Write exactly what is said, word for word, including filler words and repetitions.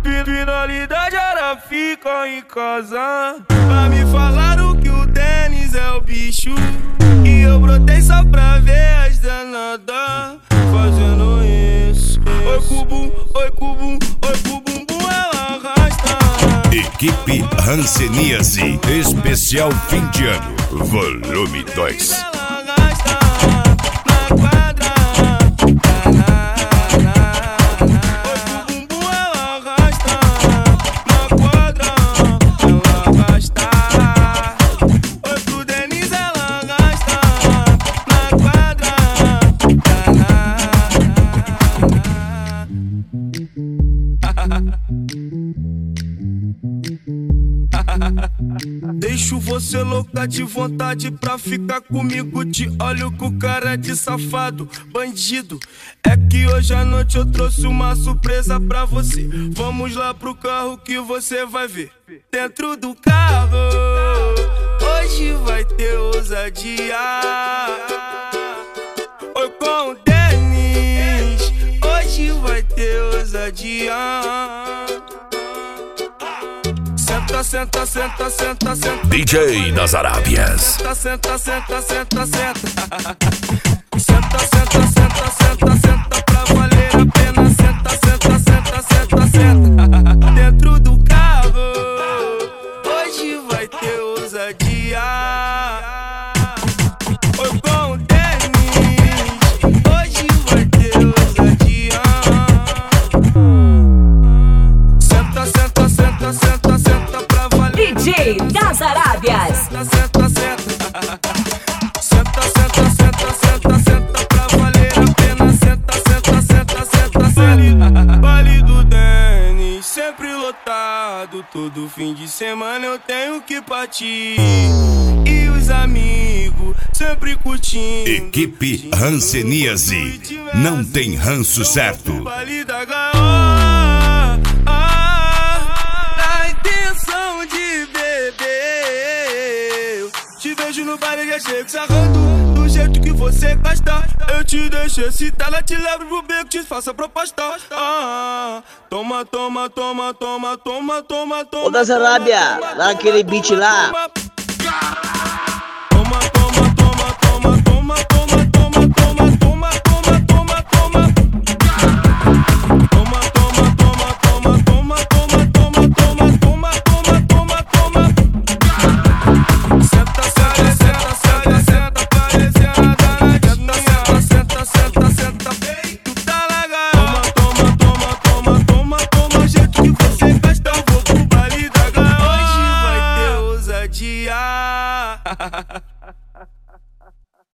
Finalidade era ficar em casa. Pra me falaram que o tênis é o bicho, e eu brotei só pra ver as danadas fazendo isso. Oi cubum, oi cubum, oi cubum, ela arrasta. Equipe Hanseníase, especial fim de ano, volume dois. Deixo você louca de vontade pra ficar comigo. Te olho com cara de safado, bandido. É que hoje à noite eu trouxe uma surpresa pra você. Vamos lá pro carro que você vai ver. Dentro do carro hoje vai ter ousadia. Oi com o Denis, hoje vai ter ousadia. Senta, senta, senta, senta, senta. D J das Arábias. Senta, senta, senta, senta, senta. Senta, senta, senta, senta, senta. Pra valer a pena. Senta, senta, senta, senta, senta. Dentro do carro hoje vai ter ousadia. Oi com o Denis, hoje vai ter ousadia. Senta, senta, senta, senta, senta. D J das Arábias. Senta, senta, senta. Senta, senta, senta, senta, senta. Pra valer a pena. Senta, senta, senta, senta, senta. Baile do Denis, sempre lotado. Todo fim de semana eu tenho que partir. E os amigos sempre curtindo. Equipe Hanseníase, não tem ranço certo. Baile da gaiola, na intenção de beber. Te vejo no baile, já chego sarrando do jeito que você gosta. Eu te deixo excitada, te levo pro beco, te faço a proposta. Ah, toma, toma, toma, toma, toma, toma, toma. Ô das Arábia, lá aquele beat lá. Toma, toma, toma, toma, toma, toma, toma, toma, toma, toma, toma, toma. Toma, toma, toma, toma, toma, toma, toma, toma, toma, toma, toma, toma. Senta, senta, senta, senta, senta, parecendo a danadinha. Senta, senta, senta, senta, tu tá legal. Toma, toma, toma, toma, toma, toma, o jeito que você gosta. Eu vou pro baile da gaiola. Hoje vai ter ousadia.